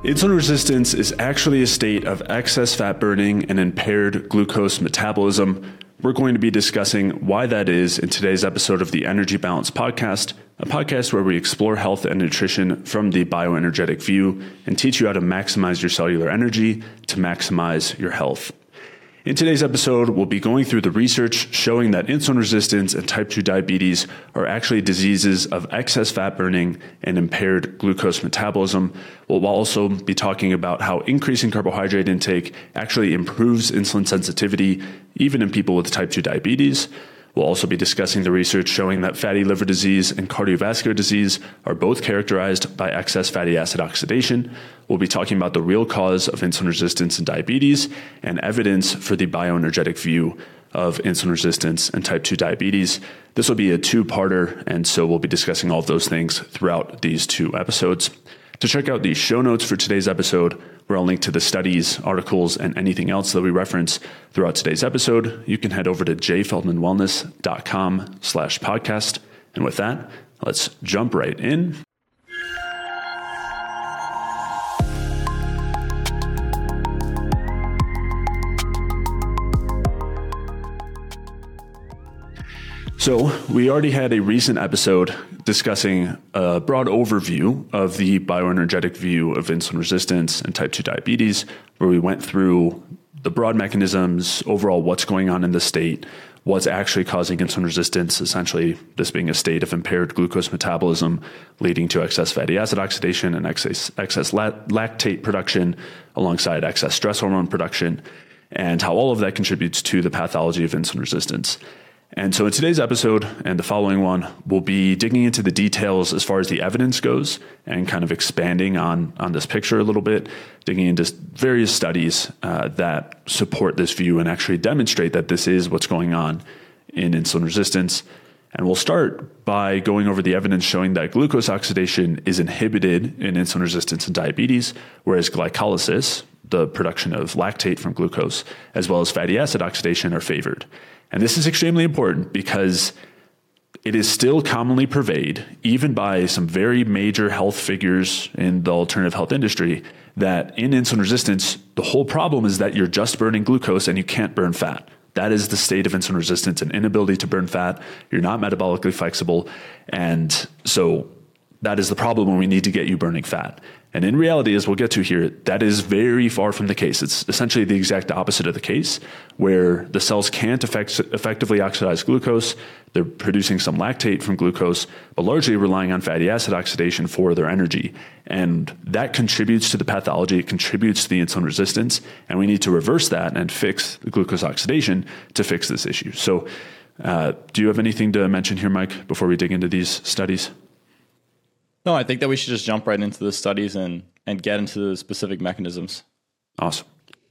Insulin resistance is actually a state of excess fat burning and impaired glucose metabolism. We're going to be discussing why that is in today's episode of the Energy Balance Podcast, a podcast where we explore health and nutrition from the bioenergetic view and teach you how to maximize your cellular energy to maximize your health. In today's episode, we'll be going through the research showing that insulin resistance and type 2 diabetes are actually diseases of excess fat burning and impaired glucose metabolism. We'll also be talking about how increasing carbohydrate intake actually improves insulin sensitivity, even in people with type 2 diabetes. We'll also be discussing the research showing that fatty liver disease and cardiovascular disease are both characterized by excess fatty acid oxidation. We'll be talking about the real cause of insulin resistance and diabetes and evidence for the bioenergetic view of insulin resistance and type 2 diabetes. This will be a two-parter, and so we'll be discussing all of those things throughout these two episodes. To check out the show notes for today's episode, where I'll link to the studies, articles, and anything else that we reference throughout today's episode, you can head over to jfeldmanwellness.com/podcast. And with that, let's jump right in. So we already had a recent episode discussing a broad overview of the bioenergetic view of insulin resistance and type 2 diabetes, where we went through the broad mechanisms, overall what's going on in the state, what's actually causing insulin resistance, essentially this being a state of impaired glucose metabolism leading to excess fatty acid oxidation and excess lactate production alongside excess stress hormone production, and how all of that contributes to the pathology of insulin resistance. And so in today's episode and the following one, we'll be digging into the details as far as the evidence goes and kind of expanding on this picture a little bit, digging into various studies that support this view and actually demonstrate that this is what's going on in insulin resistance. And we'll start by going over the evidence showing that glucose oxidation is inhibited in insulin resistance and diabetes, whereas glycolysis, the production of lactate from glucose, as well as fatty acid oxidation are favored. And this is extremely important because it is still commonly purveyed, even by some very major health figures in the alternative health industry, that in insulin resistance, the whole problem is that you're just burning glucose and you can't burn fat. That is the state of insulin resistance, an inability to burn fat. You're not metabolically flexible. And so that is the problem when we need to get you burning fat. And in reality, as we'll get to here, that is very far from the case. It's essentially the exact opposite of the case, where the cells can't effectively oxidize glucose. They're producing some lactate from glucose, but largely relying on fatty acid oxidation for their energy. And that contributes to the pathology. It contributes to the insulin resistance. And we need to reverse that and fix the glucose oxidation to fix this issue. So do you have anything to mention here, Mike, before we dig into these studies? No, I think that we should just jump right into the studies and get into the specific mechanisms. Awesome.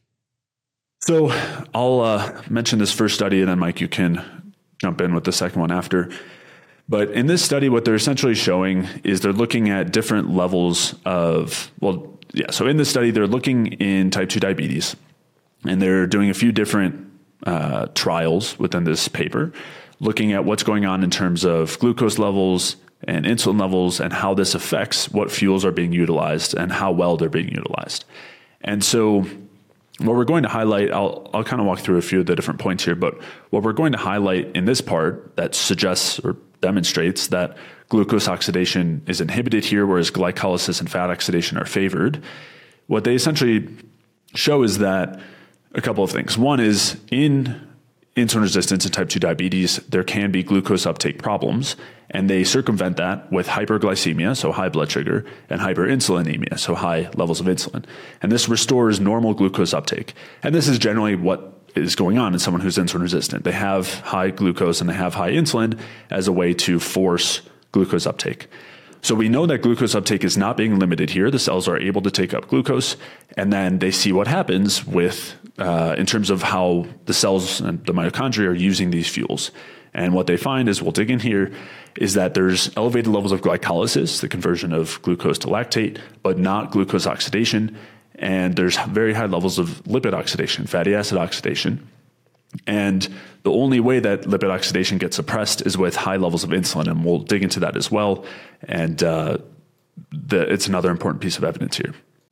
So I'll mention this first study, and then Mike, you can jump in with the second one after. But in this study, what they're essentially showing is they're looking at different levels of, so in this study, they're looking in type 2 diabetes, and they're doing a few different trials within this paper, looking at what's going on in terms of glucose levels and insulin levels and how this affects what fuels are being utilized and how well they're being utilized. And so what we're going to highlight, I'll kind of walk through a few of the different points here, but what we're going to highlight in this part that suggests or demonstrates that glucose oxidation is inhibited here, whereas glycolysis and fat oxidation are favored. What they essentially show is that a couple of things. One is in insulin resistance and type 2 diabetes, there can be glucose uptake problems, and they circumvent that with hyperglycemia, so high blood sugar, and hyperinsulinemia, so high levels of insulin. And this restores normal glucose uptake. And this is generally what is going on in someone who's insulin resistant. They have high glucose and they have high insulin as a way to force glucose uptake. So we know that glucose uptake is not being limited here. The cells are able to take up glucose, and then they see what happens with in terms of how the cells and the mitochondria are using these fuels. And what they find is, we'll dig in here, is that there's elevated levels of glycolysis, the conversion of glucose to lactate, but not glucose oxidation. And there's very high levels of lipid oxidation, fatty acid oxidation. And the only way that lipid oxidation gets suppressed is with high levels of insulin, and we'll dig into that as well. And it's another important piece of evidence here.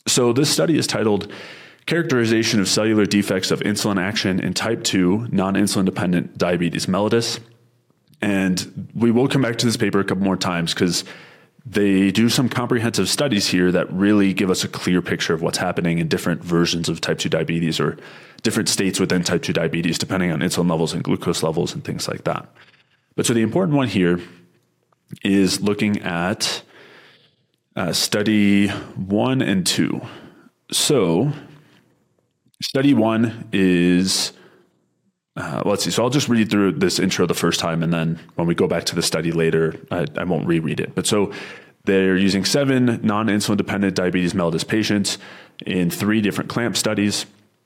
So this study is titled Characterization of Cellular Defects of Insulin Action in Type 2 Non-Insulin Dependent Diabetes Mellitus. And we will come back to this paper a couple more times because they do some comprehensive studies here that really give us a clear picture of what's happening in different versions of type 2 diabetes or different states within type 2 diabetes, depending on insulin levels and glucose levels and things like that. But so the important one here is looking at study 1 and 2. So study 1 is, let's see. So I'll just read through this intro the first time, and then when we go back to the study later, I won't reread it. But so they're using 7 non-insulin dependent diabetes mellitus patients in 3 different clamp studies.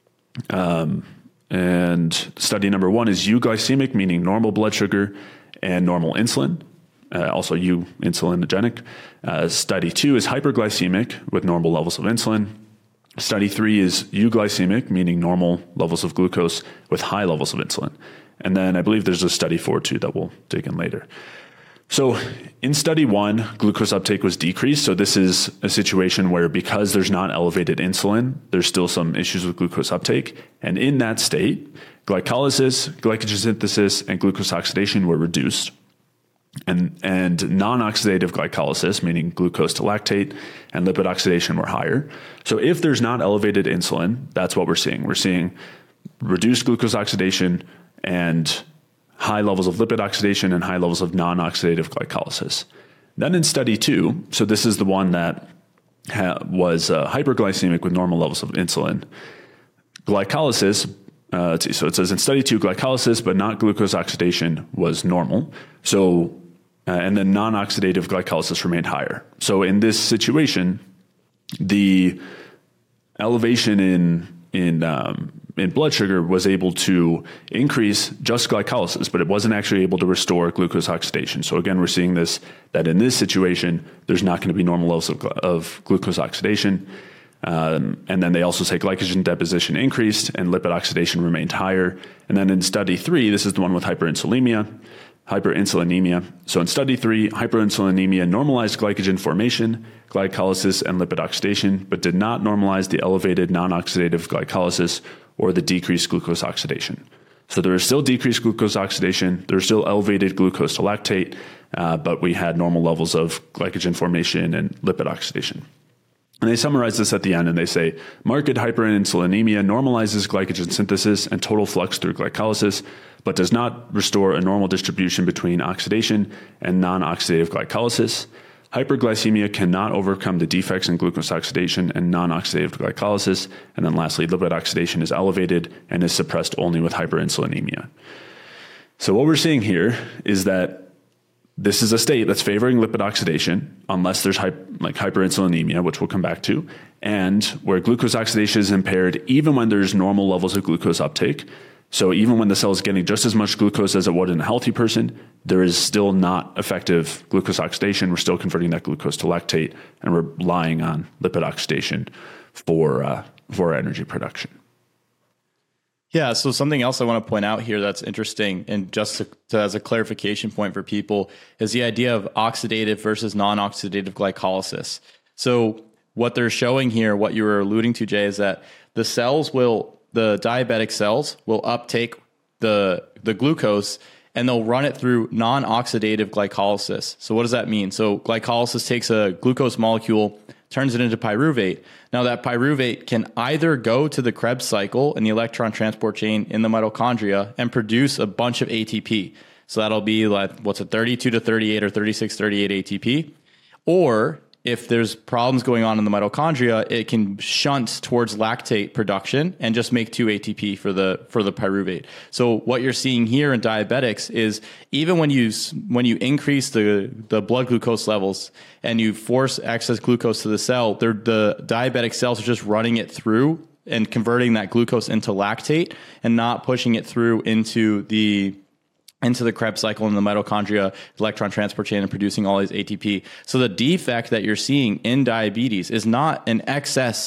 And study number 1 is euglycemic, meaning normal blood sugar and normal insulin. Also insulinogenic. Study 2 is hyperglycemic with normal levels of insulin. Study 3 is euglycemic, meaning normal levels of glucose with high levels of insulin. And then I believe there's a study 4 too that we'll dig in later. So in study 1, glucose uptake was decreased. So this is a situation where because there's not elevated insulin, there's still some issues with glucose uptake. And in that state, glycolysis, glycogen synthesis, and glucose oxidation were reduced. And non-oxidative glycolysis, meaning glucose to lactate, and lipid oxidation were higher. So if there's not elevated insulin, that's what we're seeing. We're seeing reduced glucose oxidation and high levels of lipid oxidation and high levels of non-oxidative glycolysis. Then in study 2, so this is the one that was hyperglycemic with normal levels of insulin, glycolysis, let's see, so it says in study 2, glycolysis but not glucose oxidation was normal. So and then non-oxidative glycolysis remained higher. So in this situation, the elevation in blood sugar was able to increase just glycolysis, but it wasn't actually able to restore glucose oxidation. So again, we're seeing that in this situation, there's not going to be normal levels of glucose oxidation. And then they also say glycogen deposition increased and lipid oxidation remained higher. And then in study 3, this is the one with hyperinsulinemia. So in study 3, hyperinsulinemia normalized glycogen formation, glycolysis, and lipid oxidation, but did not normalize the elevated non-oxidative glycolysis or the decreased glucose oxidation. So there is still decreased glucose oxidation. There's still elevated glucose to lactate, but we had normal levels of glycogen formation and lipid oxidation. And they summarize this at the end and they say, marked hyperinsulinemia normalizes glycogen synthesis and total flux through glycolysis, but does not restore a normal distribution between oxidation and non-oxidative glycolysis. Hyperglycemia cannot overcome the defects in glucose oxidation and non-oxidative glycolysis. And then lastly, lipid oxidation is elevated and is suppressed only with hyperinsulinemia. So what we're seeing here is that this is a state that's favoring lipid oxidation unless there's hyperinsulinemia, which we'll come back to, and where glucose oxidation is impaired even when there's normal levels of glucose uptake. So even when the cell is getting just as much glucose as it would in a healthy person, there is still not effective glucose oxidation. We're still converting that glucose to lactate, and we're relying on lipid oxidation for energy production. Yeah, so something else I want to point out here that's interesting, and just as a clarification point for people, is the idea of oxidative versus non-oxidative glycolysis. So what they're showing here, what you were alluding to, Jay, is that the diabetic cells will uptake the glucose and they'll run it through non-oxidative glycolysis. So what does that mean? So glycolysis takes a glucose molecule, turns it into pyruvate. Now that pyruvate can either go to the Krebs cycle in the electron transport chain in the mitochondria and produce a bunch of ATP. So that'll be like, 32 to 38 or 36, 38 ATP. Or if there's problems going on in the mitochondria, it can shunt towards lactate production and just make 2 ATP for the pyruvate. So what you're seeing here in diabetics is even when you increase the blood glucose levels and you force excess glucose to the cell, the diabetic cells are just running it through and converting that glucose into lactate and not pushing it through into the Krebs cycle in the mitochondria, electron transport chain, and producing all these ATP. So the defect that you're seeing in diabetes is not an excess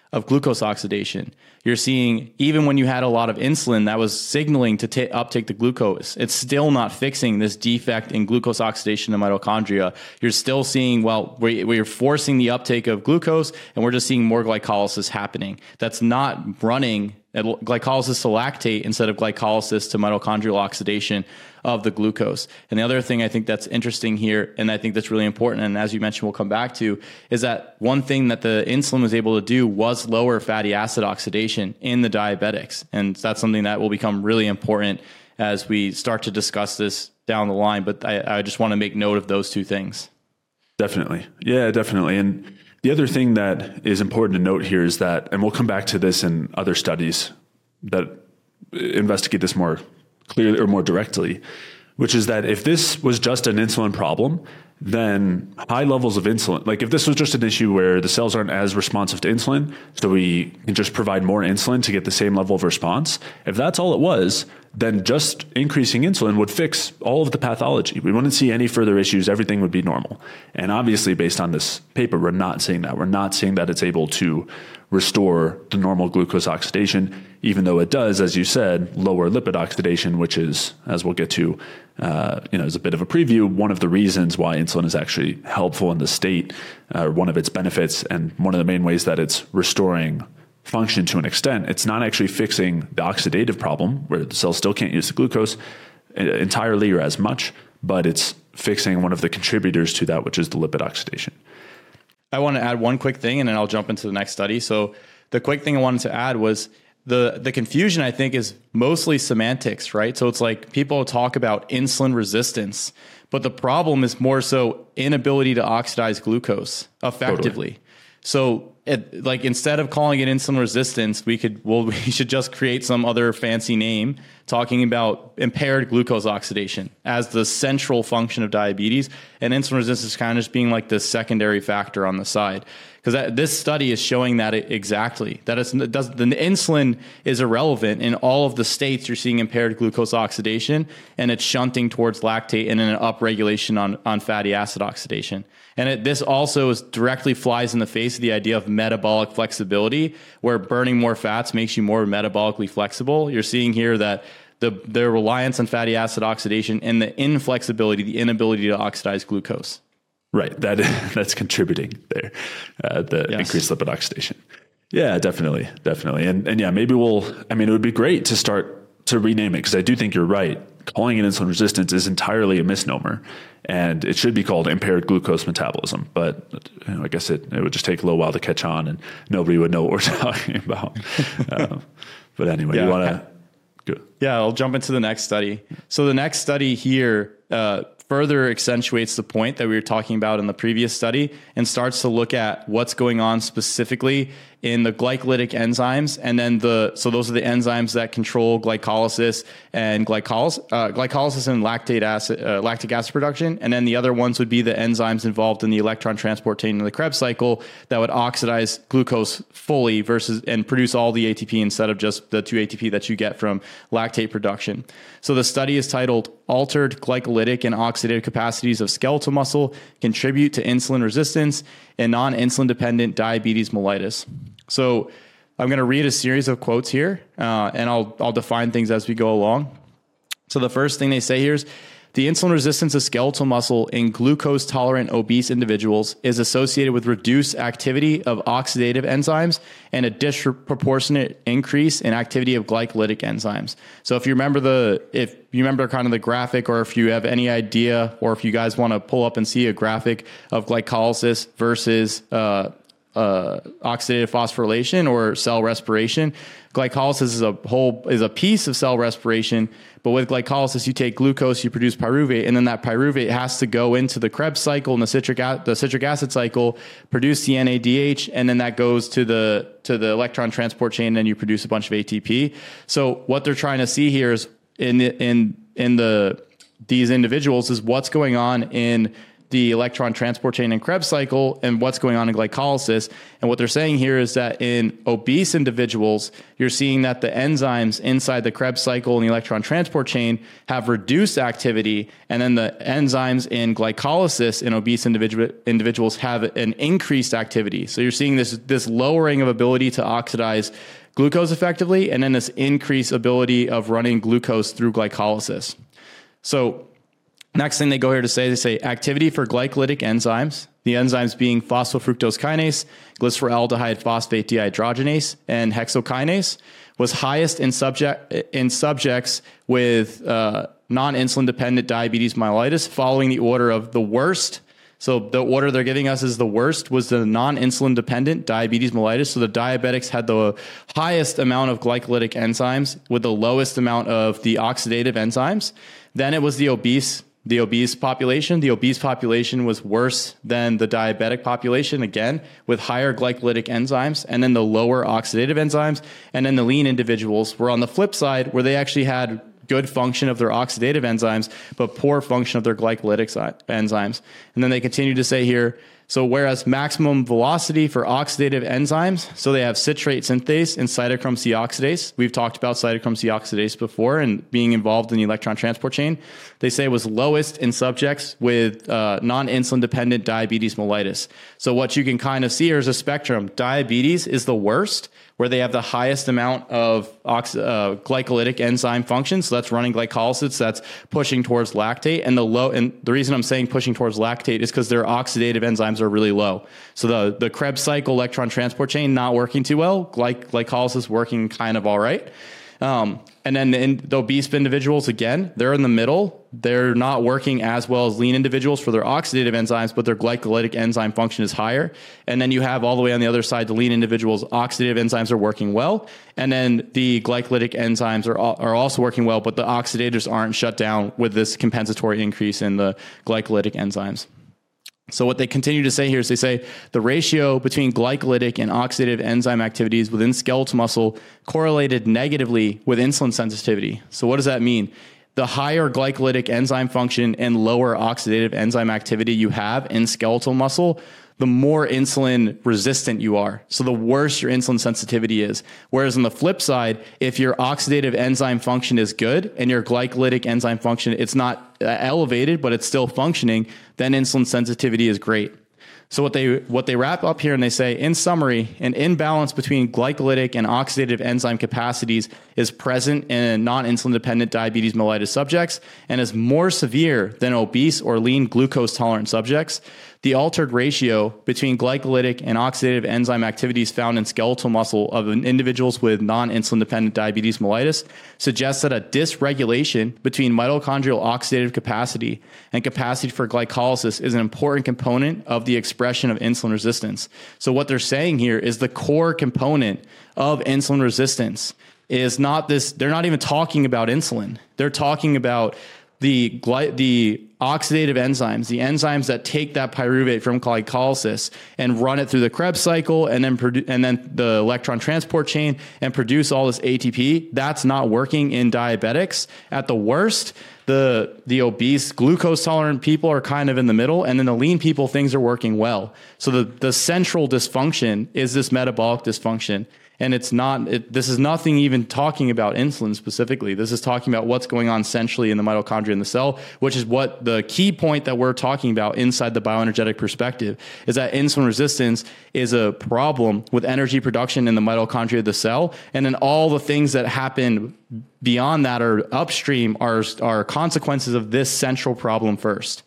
of glucose oxidation. You're seeing, even when you had a lot of insulin that was signaling to uptake the glucose, it's still not fixing this defect in glucose oxidation in mitochondria. You're still seeing, we're forcing the uptake of glucose, and we're just seeing more glycolysis happening. That's not running glycolysis to lactate instead of glycolysis to mitochondrial oxidation of the glucose. And the other thing I think that's interesting here, and I think that's really important, and as you mentioned, we'll come back to, is that one thing that the insulin was able to do was lower fatty acid oxidation in the diabetics. And that's something that will become really important as we start to discuss this down the line. But I just want to make note of those two things. Definitely. Yeah, definitely. And the other thing that is important to note here is that, and we'll come back to this in other studies that investigate this more clearly or more directly, which is that if this was just an insulin problem, then high levels of insulin, like if this was just an issue where the cells aren't as responsive to insulin, so we can just provide more insulin to get the same level of response, if that's all it was, then just increasing insulin would fix all of the pathology. We wouldn't see any further issues. Everything would be normal. And obviously, based on this paper, we're not saying that. We're not saying that it's able to restore the normal glucose oxidation, even though it does, as you said, lower lipid oxidation, which is, as we'll get to, as a bit of a preview, one of the reasons why insulin is actually helpful in the state, one of its benefits, and one of the main ways that it's restoring function to an extent. It's not actually fixing the oxidative problem where the cells still can't use the glucose entirely or as much, but it's fixing one of the contributors to that, which is the lipid oxidation. I want to add one quick thing, and then I'll jump into the next study. So the quick thing I wanted to add was the confusion, I think, is mostly semantics, right? So it's like people talk about insulin resistance, but the problem is more so inability to oxidize glucose effectively. Totally. So instead of calling it insulin resistance, we should just create some other fancy name talking about impaired glucose oxidation as the central function of diabetes, and insulin resistance kind of just being like the secondary factor on the side. Because this study is showing that exactly, that the insulin is irrelevant in all of the states you're seeing impaired glucose oxidation, and it's shunting towards lactate and an upregulation on fatty acid oxidation. And this also directly flies in the face of the idea of metabolic flexibility, where burning more fats makes you more metabolically flexible. You're seeing here that the reliance on fatty acid oxidation and the inflexibility, the inability to oxidize glucose. Right. That's contributing there, increased lipid oxidation. Yeah, definitely. And yeah, maybe it would be great to start to rename it, because I do think you're right. Calling it insulin resistance is entirely a misnomer, and it should be called impaired glucose metabolism. But I guess it would just take a little while to catch on, and nobody would know what we're talking about. But anyway, you want to go? Yeah, I'll jump into the next study. So the next study here further accentuates the point that we were talking about in the previous study and starts to look at what's going on specifically in the glycolytic enzymes. And then so those are the enzymes that control glycolysis and glycolysis and lactic acid production. And then the other ones would be the enzymes involved in the electron transport chain in the Krebs cycle that would oxidize glucose fully and produce all the ATP instead of just the 2 ATP that you get from lactate production. So the study is titled Altered Glycolytic and Oxidative Capacities of Skeletal Muscle Contribute to Insulin Resistance in Non-Insulin Dependent Diabetes Mellitus. So I'm going to read a series of quotes here, and I'll define things as we go along. So the first thing they say here is, the insulin resistance of skeletal muscle in glucose-tolerant obese individuals is associated with reduced activity of oxidative enzymes and a disproportionate increase in activity of glycolytic enzymes. So if you remember kind of the graphic, or if you have any idea, or if you guys want to pull up and see a graphic of glycolysis versus oxidative phosphorylation or cell respiration. Glycolysis is a piece of cell respiration, but with glycolysis, you take glucose, you produce pyruvate, and then that pyruvate has to go into the Krebs cycle and the citric acid cycle, produce the NADH, and then that goes to the electron transport chain, and then you produce a bunch of ATP. So what they're trying to see here is in these individuals is what's going on in the electron transport chain and Krebs cycle and what's going on in glycolysis. And what they're saying here is that in obese individuals, you're seeing that the enzymes inside the Krebs cycle and the electron transport chain have reduced activity, and then the enzymes in glycolysis in obese individuals have an increased activity. So you're seeing this lowering of ability to oxidize glucose effectively, and then this increased ability of running glucose through glycolysis. So next thing they go here to say, they say activity for glycolytic enzymes, the enzymes being phosphofructose kinase, glyceraldehyde phosphate dehydrogenase, and hexokinase, was highest in subjects with non-insulin dependent diabetes mellitus, following the order of the worst. So the order they're giving us is the worst was the non-insulin dependent diabetes mellitus. So the diabetics had the highest amount of glycolytic enzymes with the lowest amount of the oxidative enzymes. Then it was the obese population. The obese population was worse than the diabetic population, again, with higher glycolytic enzymes, and then the lower oxidative enzymes. And then the lean individuals were on the flip side, where they actually had good function of their oxidative enzymes, but poor function of their glycolytic enzymes. And then they continue to say here, so whereas maximum velocity for oxidative enzymes, so they have citrate synthase and cytochrome C oxidase. We've talked about cytochrome C oxidase before and being involved in the electron transport chain. They say was lowest in subjects with non-insulin dependent diabetes mellitus. So what you can kind of see here is a spectrum. Diabetes is the worst, where they have the highest amount of glycolytic enzyme function. So that's running glycolysis, that's pushing towards lactate. And the reason I'm saying pushing towards lactate is because their oxidative enzymes are really low. So the Krebs cycle electron transport chain not working too well, glycolysis working kind of all right. And then the obese individuals, again, they're in the middle. They're not working as well as lean individuals for their oxidative enzymes, but their glycolytic enzyme function is higher. And then you have all the way on the other side, the lean individuals, oxidative enzymes are working well. And then the glycolytic enzymes are also working well, but the oxidators aren't shut down with this compensatory increase in the glycolytic enzymes. So what they continue to say here is they say the ratio between glycolytic and oxidative enzyme activities within skeletal muscle correlated negatively with insulin sensitivity. So what does that mean? The higher glycolytic enzyme function and lower oxidative enzyme activity you have in skeletal muscle, the more insulin resistant you are. So the worse your insulin sensitivity is. Whereas on the flip side, if your oxidative enzyme function is good and your glycolytic enzyme function, it's not elevated, but it's still functioning, then insulin sensitivity is great. So what they wrap up here and they say, in summary, an imbalance between glycolytic and oxidative enzyme capacities is present in non-insulin dependent diabetes mellitus subjects and is more severe than obese or lean glucose tolerant subjects. The altered ratio between glycolytic and oxidative enzyme activities found in skeletal muscle of individuals with non-insulin dependent diabetes mellitus suggests that a dysregulation between mitochondrial oxidative capacity and capacity for glycolysis is an important component of the expression of insulin resistance. So what they're saying here is the core component of insulin resistance is not this. They're not even talking about insulin. They're talking about the oxidative enzymes, the enzymes that take that pyruvate from glycolysis and run it through the Krebs cycle and then the electron transport chain and produce all this ATP. That's not working in diabetics. At the worst, the obese glucose tolerant people are kind of in the middle, and then the lean people, things are working well. So the central dysfunction is this metabolic dysfunction. And this is nothing even talking about insulin specifically. This is talking about what's going on centrally in the mitochondria in the cell, which is what the key point that we're talking about inside the bioenergetic perspective is that insulin resistance is a problem with energy production in the mitochondria of the cell. And then all the things that happen beyond that or upstream are consequences of this central problem first.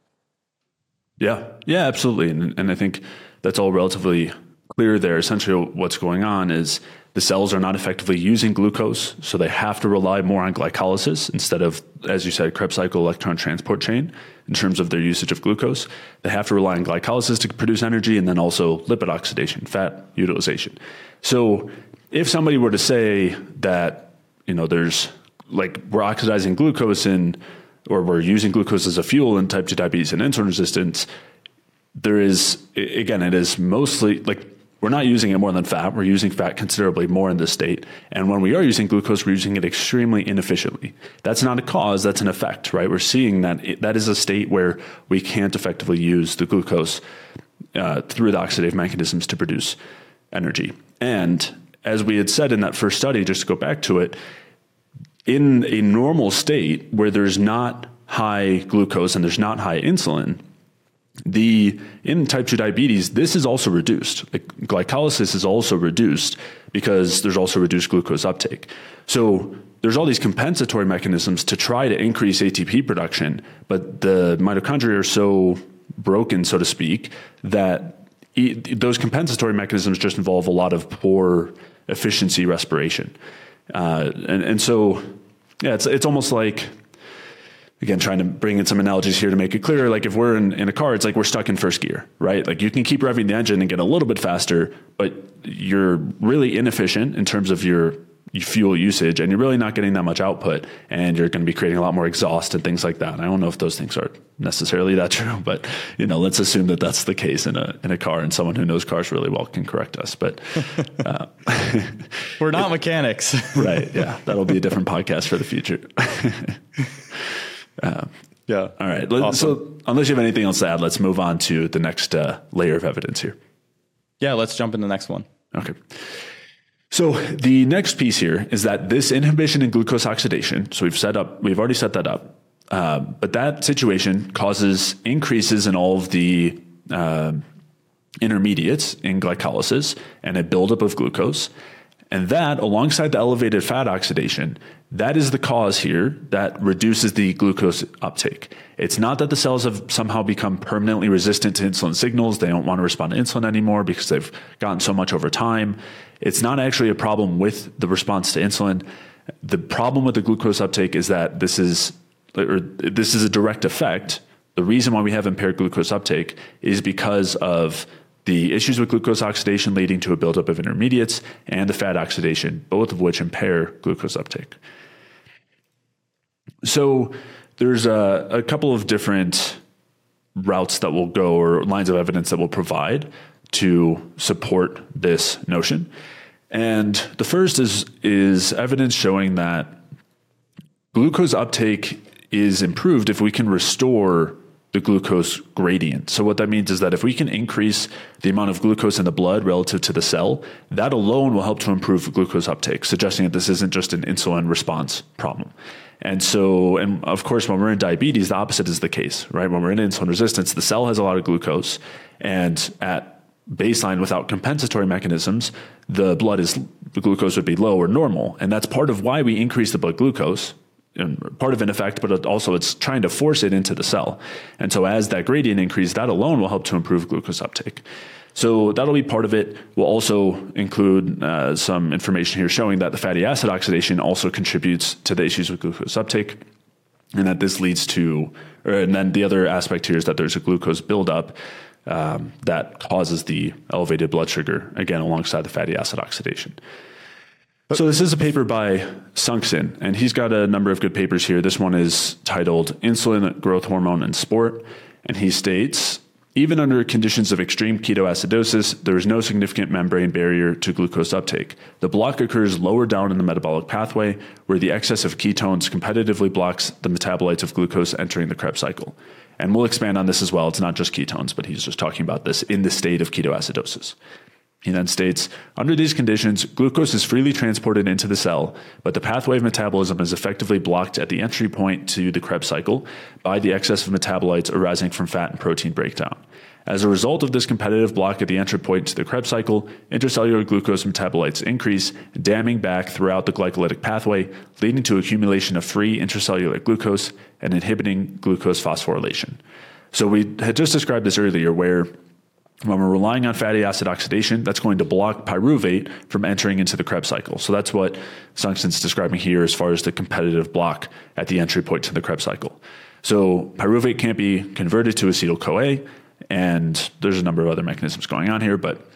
Yeah, absolutely. And I think that's all relatively clear there. Essentially what's going on is the cells are not effectively using glucose, so they have to rely more on glycolysis instead of, as you said, Krebs cycle electron transport chain in terms of their usage of glucose. They have to rely on glycolysis to produce energy and then also lipid oxidation, fat utilization. So if somebody were to say that, there's we're oxidizing glucose or we're using glucose as a fuel in type 2 diabetes and insulin resistance, there is, again, it is mostly we're not using it more than fat. We're using fat considerably more in this state. And when we are using glucose, we're using it extremely inefficiently. That's not a cause, that's an effect, right? We're seeing that that is a state where we can't effectively use the glucose through the oxidative mechanisms to produce energy. And as we had said in that first study, just to go back to it, in a normal state where there's not high glucose and there's not high insulin, in type 2 diabetes, this is also reduced. Like glycolysis is also reduced because there's also reduced glucose uptake. So there's all these compensatory mechanisms to try to increase ATP production, but the mitochondria are so broken, so to speak, that those compensatory mechanisms just involve a lot of poor efficiency respiration. And so, yeah, it's almost like, again, trying to bring in some analogies here to make it clearer. Like if we're in a car, it's like we're stuck in first gear, right? Like you can keep revving the engine and get a little bit faster, but you're really inefficient in terms of your fuel usage, and you're really not getting that much output, and you're going to be creating a lot more exhaust and things like that. And I don't know if those things are necessarily that true, but let's assume that that's the case in a car, and someone who knows cars really well can correct us. But we're not mechanics, right? Yeah, that'll be a different podcast for the future. Yeah. All right. Awesome. So unless you have anything else to add, let's move on to the next layer of evidence here. Yeah, let's jump in the next one. Okay. So the next piece here is that this inhibition in glucose oxidation, so we've already set that up, but that situation causes increases in all of the intermediates in glycolysis and a buildup of glucose. And that, alongside the elevated fat oxidation, that is the cause here that reduces the glucose uptake. It's not that the cells have somehow become permanently resistant to insulin signals. They don't want to respond to insulin anymore because they've gotten so much over time. It's not actually a problem with the response to insulin. The problem with the glucose uptake is that this is a direct effect. The reason why we have impaired glucose uptake is because of the issues with glucose oxidation leading to a buildup of intermediates and the fat oxidation, both of which impair glucose uptake. So there's a couple of different routes that will go, or lines of evidence that will provide to support this notion. And the first is evidence showing that glucose uptake is improved if we can restore the glucose gradient. So what that means is that if we can increase the amount of glucose in the blood relative to the cell, that alone will help to improve glucose uptake, suggesting that this isn't just an insulin response problem. And of course, when we're in diabetes, the opposite is the case, right? When we're in insulin resistance, the cell has a lot of glucose, and at baseline, without compensatory mechanisms, the glucose would be low or normal. And that's part of why we increase the blood glucose, and part of an effect, but also it's trying to force it into the cell. And so as that gradient increases, that alone will help to improve glucose uptake. So that'll be part of it. We'll also include some information here showing that the fatty acid oxidation also contributes to the issues with glucose uptake, and that this leads to, and then the other aspect here is that there's a glucose buildup that causes the elevated blood sugar, again, alongside the fatty acid oxidation. So this is a paper by Sungson, and he's got a number of good papers here. This one is titled Insulin, Growth Hormone, and Sport. And he states, even under conditions of extreme ketoacidosis, there is no significant membrane barrier to glucose uptake. The block occurs lower down in the metabolic pathway, where the excess of ketones competitively blocks the metabolites of glucose entering the Krebs cycle. And we'll expand on this as well. It's not just ketones, but he's just talking about this in the state of ketoacidosis. He then states, under these conditions, glucose is freely transported into the cell, but the pathway of metabolism is effectively blocked at the entry point to the Krebs cycle by the excess of metabolites arising from fat and protein breakdown. As a result of this competitive block at the entry point to the Krebs cycle, intracellular glucose metabolites increase, damming back throughout the glycolytic pathway, leading to accumulation of free intracellular glucose and inhibiting glucose phosphorylation. So we had just described this earlier, where when we're relying on fatty acid oxidation, that's going to block pyruvate from entering into the Krebs cycle. So that's what Sungson's describing here as far as the competitive block at the entry point to the Krebs cycle. So pyruvate can't be converted to acetyl-CoA, and there's a number of other mechanisms going on here, but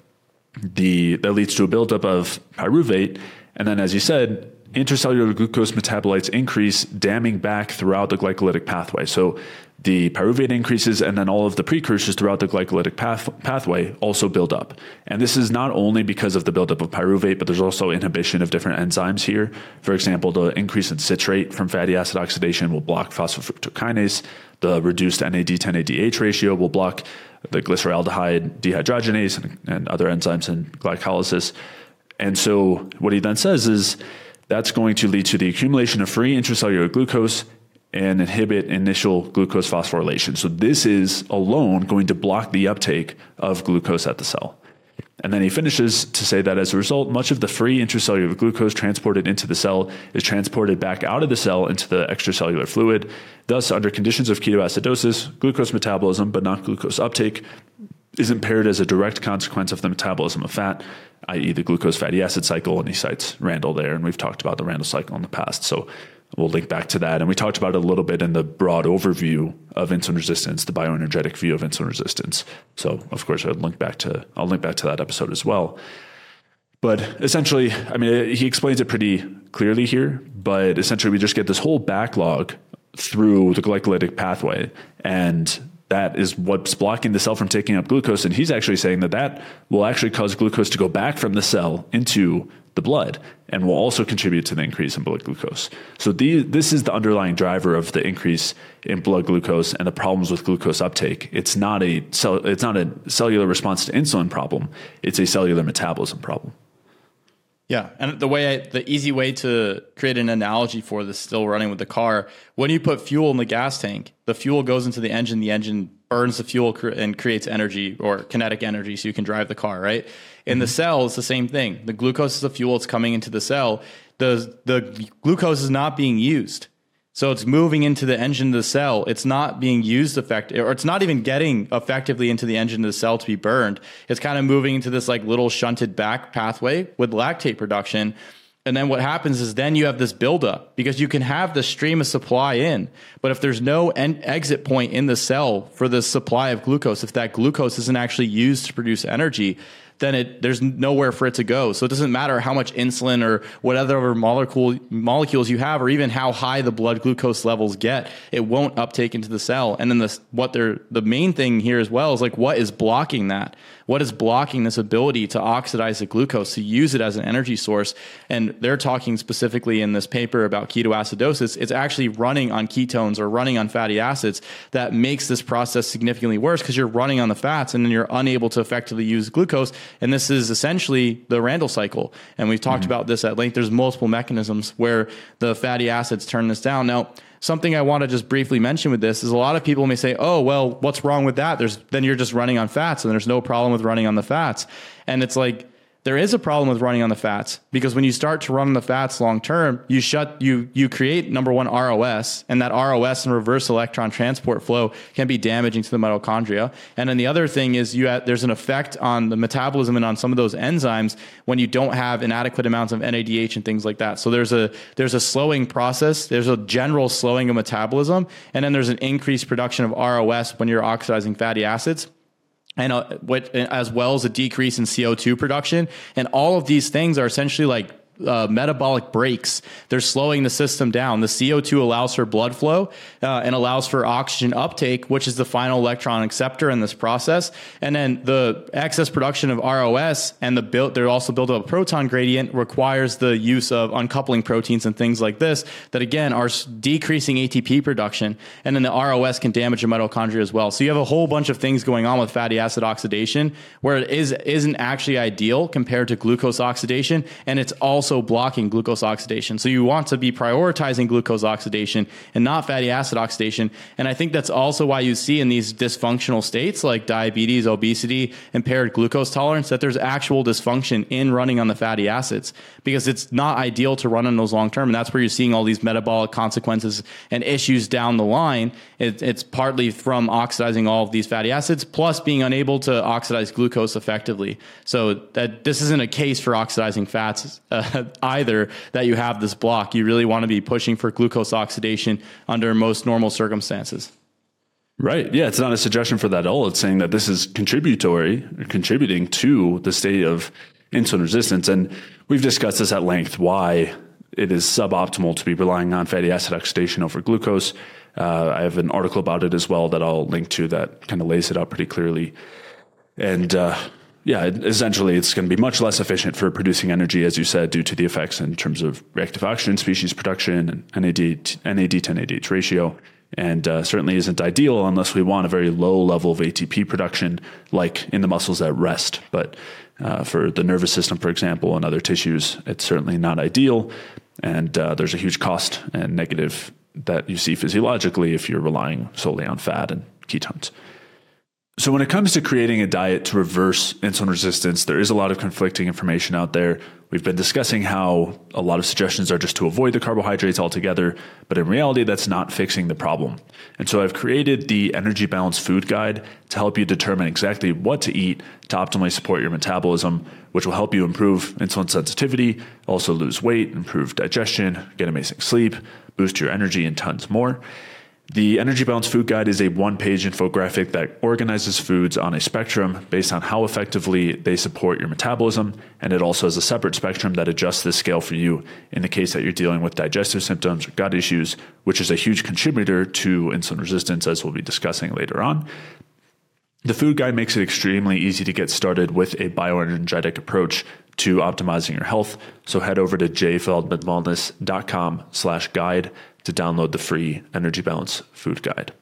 that leads to a buildup of pyruvate. And then, as you said, intracellular glucose metabolites increase, damming back throughout the glycolytic pathway. So the pyruvate increases, and then all of the precursors throughout the glycolytic pathway also build up. And this is not only because of the buildup of pyruvate, but there's also inhibition of different enzymes here. For example, the increase in citrate from fatty acid oxidation will block phosphofructokinase. The reduced NAD10-ADH ratio will block the glyceraldehyde dehydrogenase and other enzymes in glycolysis. And so what he then says is that's going to lead to the accumulation of free intracellular glucose and inhibit initial glucose phosphorylation. So this is alone going to block the uptake of glucose at the cell. And then he finishes to say that as a result, much of the free intracellular glucose transported into the cell is transported back out of the cell into the extracellular fluid. Thus, under conditions of ketoacidosis, glucose metabolism, but not glucose uptake, is impaired as a direct consequence of the metabolism of fat, i.e. the glucose fatty acid cycle. And he cites Randall there, and we've talked about the Randall cycle in the past. So we'll link back to that. And we talked about it a little bit in the broad overview of insulin resistance, the bioenergetic view of insulin resistance. So of course I'll link back to that episode as well. But essentially, I mean, he explains it pretty clearly here, but essentially we just get this whole backlog through the glycolytic pathway, and that is what's blocking the cell from taking up glucose. And he's actually saying that will actually cause glucose to go back from the cell into the blood and will also contribute to the increase in blood glucose. So this is the underlying driver of the increase in blood glucose and the problems with glucose uptake. It's not a cellular response to insulin problem. It's a cellular metabolism problem. Yeah, and the easy way to create an analogy for this, still running with the car, when you put fuel in the gas tank, the fuel goes into the engine burns the fuel and creates energy or kinetic energy so you can drive the car, right? In the cell, it's the same thing. The glucose is the fuel, it's coming into the cell. The glucose is not being used. So it's moving into the engine of the cell. It's not being used effectively, or it's not even getting effectively into the engine of the cell to be burned. It's kind of moving into this like little shunted back pathway with lactate production. And then what happens is then you have this buildup because you can have the stream of supply in, but if there's no exit point in the cell for the supply of glucose, if that glucose isn't actually used to produce energy, then there's nowhere for it to go. So it doesn't matter how much insulin or whatever molecules you have, or even how high the blood glucose levels get, it won't uptake into the cell. And then the main thing here as well is like, what is blocking that? What is blocking this ability to oxidize the glucose, to use it as an energy source? And they're talking specifically in this paper about ketoacidosis. It's actually running on ketones or running on fatty acids that makes this process significantly worse because you're running on the fats and then you're unable to effectively use glucose. And this is essentially the Randall cycle. And we've talked about this at length. There's multiple mechanisms where the fatty acids turn this down. Now, something I want to just briefly mention with this is a lot of people may say, oh, well, what's wrong with that? Then you're just running on fats and there's no problem with running on the fats. And it's like, there is a problem with running on the fats because when you start to run on the fats long term, you create number one ROS, and that ROS and reverse electron transport flow can be damaging to the mitochondria. And then the other thing is there's an effect on the metabolism and on some of those enzymes when you don't have inadequate amounts of NADH and things like that. So there's a slowing process. There's a general slowing of metabolism, and then there's an increased production of ROS when you're oxidizing fatty acids. And as well as a decrease in CO2 production. And all of these things are essentially like metabolic brakes. They're slowing the system down. The CO2 allows for blood flow and allows for oxygen uptake, which is the final electron acceptor in this process. And then the excess production of ROS and there also built up a proton gradient requires the use of uncoupling proteins and things like this that again are decreasing ATP production. And then the ROS can damage the mitochondria as well. So you have a whole bunch of things going on with fatty acid oxidation where it isn't actually ideal compared to glucose oxidation, and it's also blocking glucose oxidation. So you want to be prioritizing glucose oxidation and not fatty acid oxidation. And I think that's also why you see in these dysfunctional states like diabetes, obesity, impaired glucose tolerance, that there's actual dysfunction in running on the fatty acids because it's not ideal to run on those long term. And that's where you're seeing all these metabolic consequences and issues down the line. It's partly from oxidizing all of these fatty acids plus being unable to oxidize glucose effectively. So that this isn't a case for oxidizing fats either, that you have this block. You really want to be pushing for glucose oxidation under most normal circumstances. Right. Yeah, it's not a suggestion for that at all. It's saying that this is contributing to the state of insulin resistance. And we've discussed this at length, why it is suboptimal to be relying on fatty acid oxidation over glucose. I have an article about it as well that I'll link to that kind of lays it out pretty clearly. And essentially it's going to be much less efficient for producing energy, as you said, due to the effects in terms of reactive oxygen species production and NAD to NADH ratio. And certainly isn't ideal unless we want a very low level of ATP production, like in the muscles at rest. But for the nervous system, for example, and other tissues, it's certainly not ideal. And there's a huge cost and negative that you see physiologically if you're relying solely on fat and ketones. So when it comes to creating a diet to reverse insulin resistance, there is a lot of conflicting information out there. We've been discussing how a lot of suggestions are just to avoid the carbohydrates altogether, but in reality, that's not fixing the problem. And so I've created the Energy Balance Food Guide to help you determine exactly what to eat to optimally support your metabolism, which will help you improve insulin sensitivity, also lose weight, improve digestion, get amazing sleep, boost your energy, and tons more. The Energy Balance Food Guide is a one-page infographic that organizes foods on a spectrum based on how effectively they support your metabolism, and it also has a separate spectrum that adjusts this scale for you in the case that you're dealing with digestive symptoms or gut issues, which is a huge contributor to insulin resistance, as we'll be discussing later on. The food guide makes it extremely easy to get started with a bioenergetic approach to optimizing your health, so head over to jfeldmanwellness.com/guide to download the free Energy Balance Food Guide.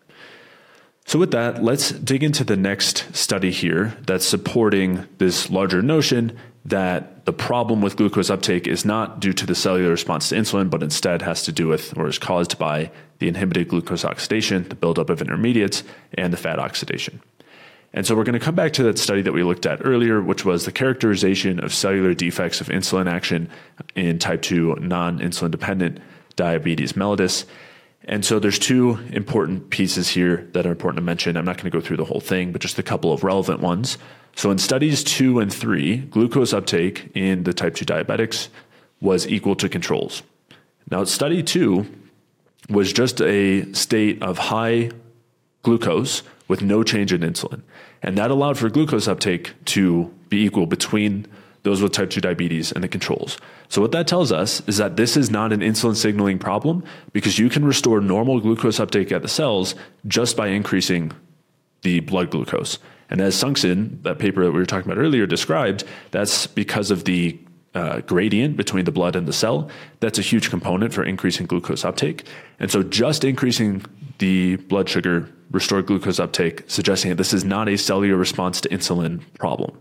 So with that, let's dig into the next study here that's supporting this larger notion that the problem with glucose uptake is not due to the cellular response to insulin, but instead has to do with or is caused by the inhibited glucose oxidation, the buildup of intermediates, and the fat oxidation. And so we're going to come back to that study that we looked at earlier, which was the characterization of cellular defects of insulin action in type 2 non-insulin dependent diabetes mellitus. And so there's two important pieces here that are important to mention. I'm not going to go through the whole thing, but just a couple of relevant ones. So in studies 2 and 3, glucose uptake in the type 2 diabetics was equal to controls. Now, study 2 was just a state of high glucose with no change in insulin. And that allowed for glucose uptake to be equal between those with type 2 diabetes and the controls. So what that tells us is that this is not an insulin signaling problem because you can restore normal glucose uptake at the cells just by increasing the blood glucose. And as Sungsin, that paper that we were talking about earlier, described, that's because of the gradient between the blood and the cell. That's a huge component for increasing glucose uptake. And so just increasing the blood sugar restored glucose uptake, suggesting that this is not a cellular response to insulin problem.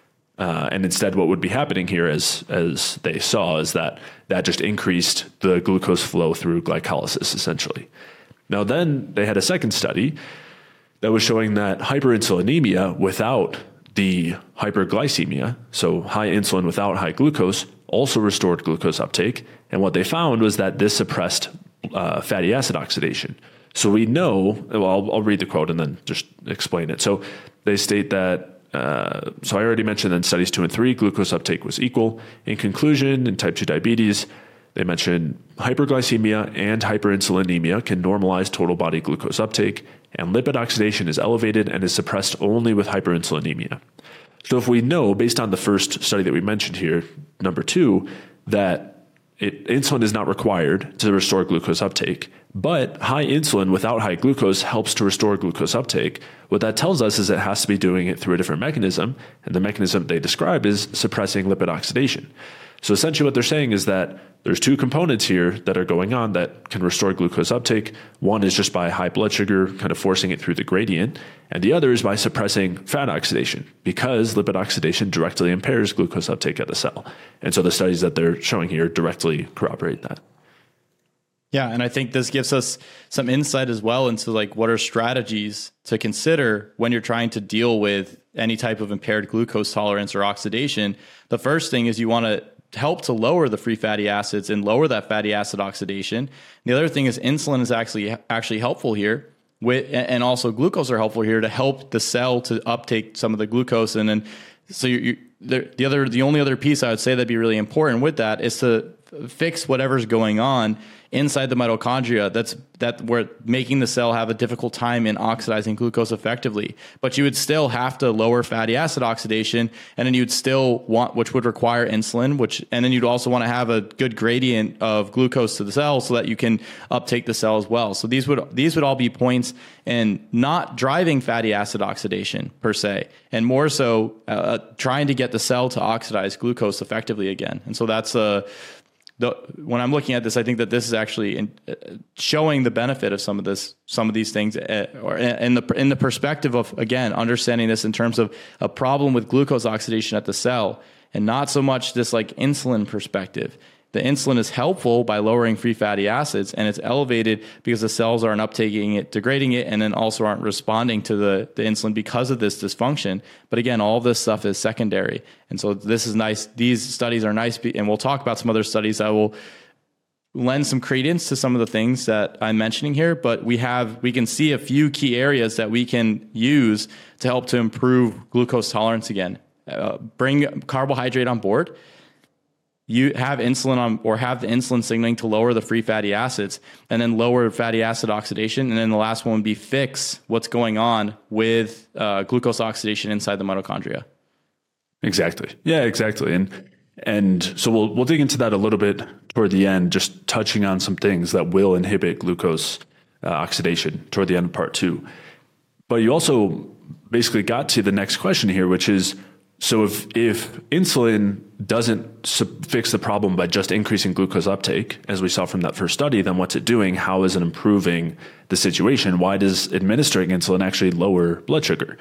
And instead, what would be happening here, as they saw, is that just increased the glucose flow through glycolysis, essentially. Now, then they had a second study that was showing that hyperinsulinemia without the hyperglycemia, so high insulin without high glucose, also restored glucose uptake. And what they found was that this suppressed fatty acid oxidation. So we know, well, I'll read the quote and then just explain it. So they state that, so I already mentioned in studies 2 and 3, glucose uptake was equal. In conclusion, in type 2 diabetes, they mentioned hyperglycemia and hyperinsulinemia can normalize total body glucose uptake, and lipid oxidation is elevated and is suppressed only with hyperinsulinemia. So if we know, based on the first study that we mentioned here, number 2, that insulin is not required to restore glucose uptake, but high insulin without high glucose helps to restore glucose uptake. What that tells us is it has to be doing it through a different mechanism, and the mechanism they describe is suppressing lipid oxidation. So essentially what they're saying is that there's two components here that are going on that can restore glucose uptake. One is just by high blood sugar, kind of forcing it through the gradient, and the other is by suppressing fat oxidation, because lipid oxidation directly impairs glucose uptake at the cell. And so the studies that they're showing here directly corroborate that. Yeah, and I think this gives us some insight as well into like what are strategies to consider when you're trying to deal with any type of impaired glucose tolerance or oxidation. The first thing is you want to help to lower the free fatty acids and lower that fatty acid oxidation. The other thing is insulin is actually helpful here, and also glucose are helpful here to help the cell to uptake some of the glucose. And then so the only other piece I would say that'd be really important with that is to fix whatever's going on inside the mitochondria that were making the cell have a difficult time in oxidizing glucose effectively. But you would still have to lower fatty acid oxidation, and then you'd still want, which would require insulin, and then you'd also want to have a good gradient of glucose to the cell so that you can uptake the cell as well. So these would all be points in not driving fatty acid oxidation per se, and more so trying to get the cell to oxidize glucose effectively again. And so that's when I'm looking at this, I think that this is actually showing the benefit of some of these things, or in the perspective of, again, understanding this in terms of a problem with glucose oxidation at the cell, and not so much this like insulin perspective. The insulin is helpful by lowering free fatty acids, and it's elevated because the cells aren't uptaking it, degrading it, and then also aren't responding to the insulin because of this dysfunction. But again, all of this stuff is secondary. And so this is nice. These studies are nice, and we'll talk about some other studies that will lend some credence to some of the things that I'm mentioning here. But we can see a few key areas that we can use to help to improve glucose tolerance again. Bring carbohydrate on board. You have insulin have the insulin signaling to lower the free fatty acids, and then lower fatty acid oxidation. And then the last one would be fix what's going on with glucose oxidation inside the mitochondria. Exactly. Yeah, exactly. And so we'll dig into that a little bit toward the end, just touching on some things that will inhibit glucose oxidation toward the end of part 2. But you also basically got to the next question here, which is, so if insulin doesn't fix the problem by just increasing glucose uptake, as we saw from that first study, then what's it doing? How is it improving the situation? Why does administering insulin actually lower blood sugar?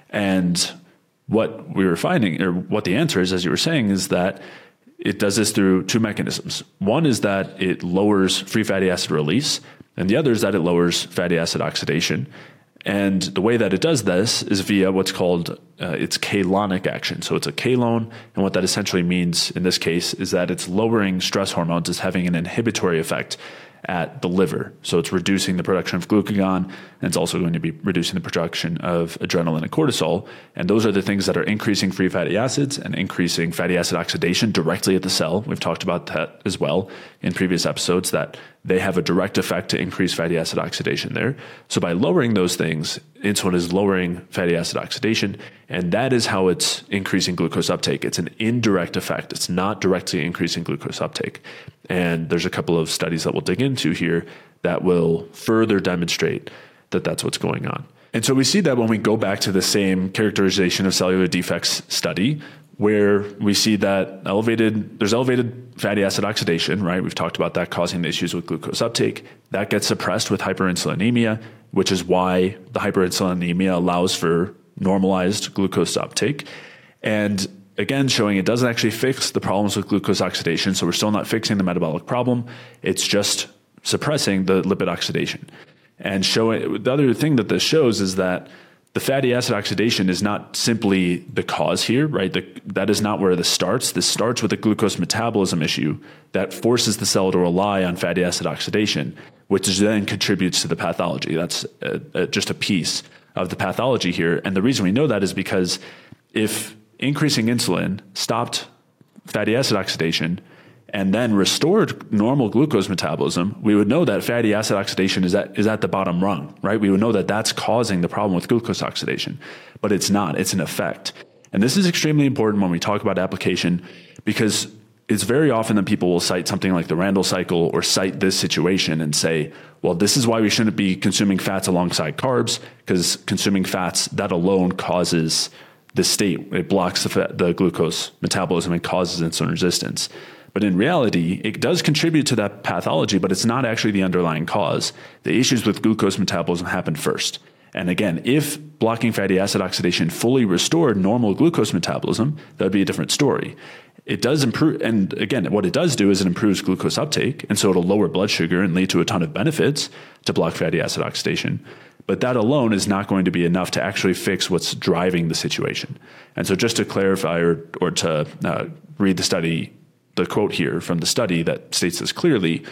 And what we were finding, or what the answer is, as you were saying, is that it does this through two mechanisms. One is that it lowers free fatty acid release, and the other is that it lowers fatty acid oxidation. And the way that it does this is via what's called its chelonic action. So it's a chelone, and what that essentially means in this case is that it's lowering stress hormones, it's having an inhibitory effect at the liver. So it's reducing the production of glucagon, and it's also going to be reducing the production of adrenaline and cortisol. And those are the things that are increasing free fatty acids and increasing fatty acid oxidation directly at the cell. We've talked about that as well in previous episodes, that they have a direct effect to increase fatty acid oxidation there. So by lowering those things, insulin is lowering fatty acid oxidation, and that is how it's increasing glucose uptake. It's an indirect effect. It's not directly increasing glucose uptake. And there's a couple of studies that we'll dig into here that will further demonstrate that that's what's going on. And so we see that when we go back to the same characterization of cellular defects study, where we see that there's elevated fatty acid oxidation, right? We've talked about that causing the issues with glucose uptake. That gets suppressed with hyperinsulinemia, which is why the hyperinsulinemia allows for normalized glucose uptake. And again, showing it doesn't actually fix the problems with glucose oxidation. So we're still not fixing the metabolic problem. It's just suppressing the lipid oxidation. And the other thing that this shows is that the fatty acid oxidation is not simply the cause here, right? That is not where this starts. This starts with a glucose metabolism issue that forces the cell to rely on fatty acid oxidation, which then contributes to the pathology. That's just a piece of the pathology here. And the reason we know that is because if increasing insulin stopped fatty acid oxidation and then restored normal glucose metabolism, we would know that fatty acid oxidation is at the bottom rung, right? We would know that that's causing the problem with glucose oxidation, but it's not. It's an effect. And this is extremely important when we talk about application, because it's very often that people will cite something like the Randle cycle or cite this situation and say, well, this is why we shouldn't be consuming fats alongside carbs, because consuming fats, that alone causes this state. It blocks the glucose metabolism and causes insulin resistance. But in reality, it does contribute to that pathology, but it's not actually the underlying cause. The issues with glucose metabolism happen first. And again, if blocking fatty acid oxidation fully restored normal glucose metabolism, that would be a different story. It does improve, and again, what it does do is it improves glucose uptake, and so it'll lower blood sugar and lead to a ton of benefits to block fatty acid oxidation. But that alone is not going to be enough to actually fix what's driving the situation. And so just to clarify or to read the quote here from the study that states this clearly,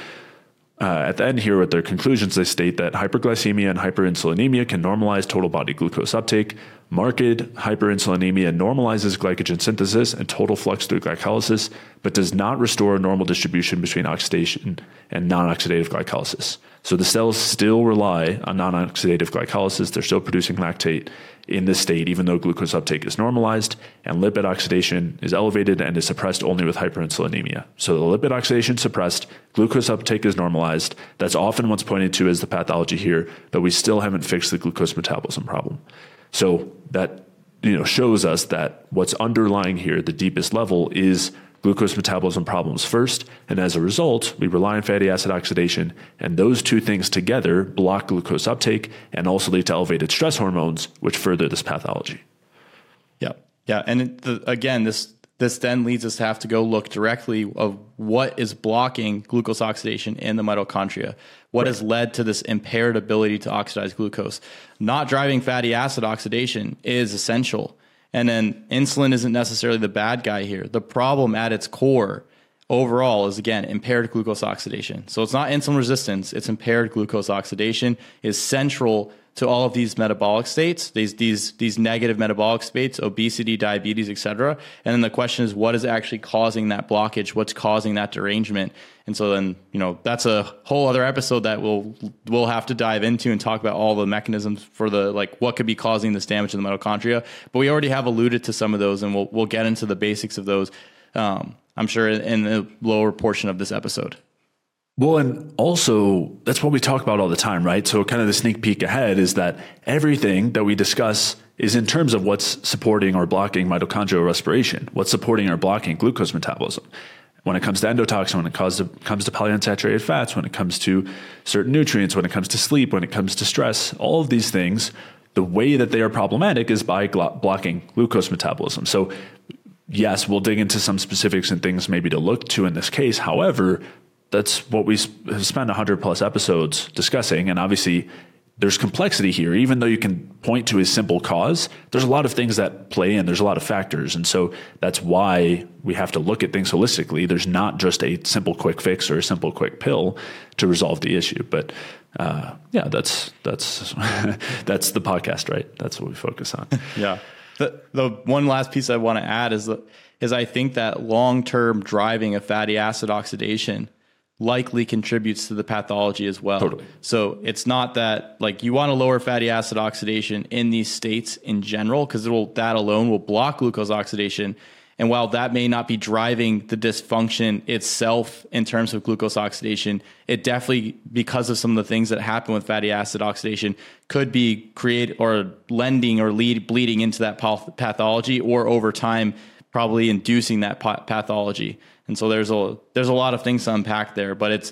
at the end here with their conclusions, they state that hyperglycemia and hyperinsulinemia can normalize total body glucose uptake, Marked hyperinsulinemia normalizes glycogen synthesis and total flux through glycolysis, but does not restore a normal distribution between oxidation and non-oxidative glycolysis. So the cells still rely on non-oxidative glycolysis. They're still producing lactate in this state, even though glucose uptake is normalized, and lipid oxidation is elevated and is suppressed only with hyperinsulinemia. So the lipid oxidation is suppressed, glucose uptake is normalized. That's often what's pointed to as the pathology here, but we still haven't fixed the glucose metabolism problem. So that shows us that what's underlying here, the deepest level, is glucose metabolism problems first, and as a result, we rely on fatty acid oxidation, and those two things together block glucose uptake and also lead to elevated stress hormones, which further this pathology. Yeah, and again, this then leads us to have to go look directly of what is blocking glucose oxidation in the mitochondria. What has led to this impaired ability to oxidize glucose? Not driving fatty acid oxidation is essential. And then insulin isn't necessarily the bad guy here. The problem at its core overall is, again, impaired glucose oxidation. So it's not insulin resistance, it's impaired glucose oxidation is central to all of these metabolic states, these negative metabolic states, obesity, diabetes, etc. And then the question is, what is actually causing that blockage? What's causing that derangement? And so then, that's a whole other episode that we'll have to dive into and talk about all the mechanisms for what could be causing this damage to the mitochondria. But we already have alluded to some of those, and we'll get into the basics of those, I'm sure, in the lower portion of this episode. Well, and also that's what we talk about all the time, right? So kind of the sneak peek ahead is that everything that we discuss is in terms of what's supporting or blocking mitochondrial respiration, what's supporting or blocking glucose metabolism. When it comes to endotoxin, when it comes to polyunsaturated fats, when it comes to certain nutrients, when it comes to sleep, when it comes to stress, all of these things, the way that they are problematic is by blocking glucose metabolism. So yes, we'll dig into some specifics and things maybe to look to in this case. However, that's what we have spent 100 plus episodes discussing. And obviously there's complexity here. Even though you can point to a simple cause, there's a lot of things that play in. There's a lot of factors. And so that's why we have to look at things holistically. There's not just a simple quick fix or a simple quick pill to resolve the issue. But that's that's the podcast, right? That's what we focus on. Yeah. The one last piece I want to add is I think that long-term driving of fatty acid oxidation likely contributes to the pathology as well. Totally. So it's not that you want to lower fatty acid oxidation in these states in general, because that alone will block glucose oxidation. And while that may not be driving the dysfunction itself in terms of glucose oxidation, it definitely, because of some of the things that happen with fatty acid oxidation, could be lending or bleeding into that pathology, or over time probably inducing that pathology. And so there's a lot of things to unpack there, but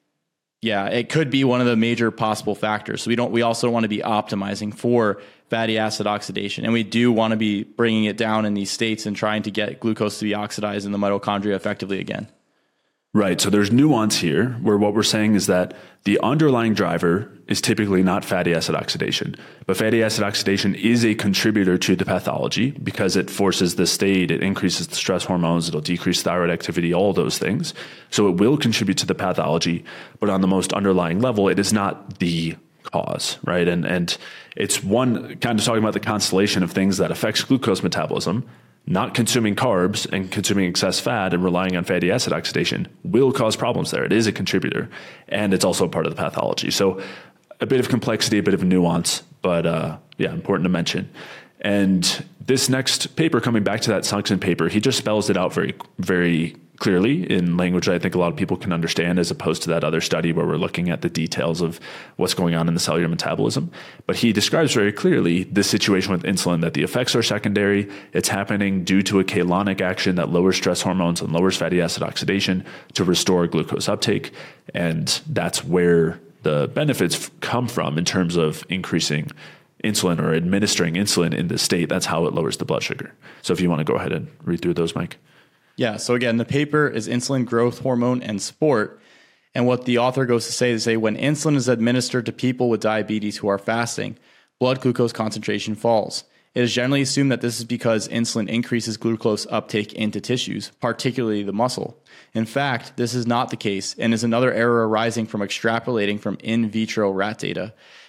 it could be one of the major possible factors. So we also want to be optimizing for fatty acid oxidation, and we do want to be bringing it down in these states and trying to get glucose to be oxidized in the mitochondria effectively again. Right. So there's nuance here where what we're saying is that the underlying driver is typically not fatty acid oxidation, but fatty acid oxidation is a contributor to the pathology because it forces the state, it increases the stress hormones, it'll decrease thyroid activity, all those things. So it will contribute to the pathology, but on the most underlying level, it is not the cause, right? And it's one kind of talking about the constellation of things that affects glucose metabolism. Not consuming carbs and consuming excess fat and relying on fatty acid oxidation will cause problems there. It is a contributor, and it's also part of the pathology. So a bit of complexity, a bit of nuance, but important to mention. And this next paper, coming back to that Sungson paper, he just spells it out very, very clearly in language that I think a lot of people can understand, as opposed to that other study where we're looking at the details of what's going on in the cellular metabolism. But he describes very clearly this situation with insulin, that the effects are secondary. It's happening due to a chelonic action that lowers stress hormones and lowers fatty acid oxidation to restore glucose uptake. And that's where the benefits come from in terms of increasing insulin or administering insulin in this state. That's how it lowers the blood sugar. So if you want to go ahead and read through those, Mike. Yeah. So again, the paper is Insulin Growth Hormone and Sport. And what the author goes to say when insulin is administered to people with diabetes who are fasting, blood glucose concentration falls. It is generally assumed that this is because insulin increases glucose uptake into tissues, particularly the muscle. In fact, this is not the case and is another error arising from extrapolating from in vitro rat data.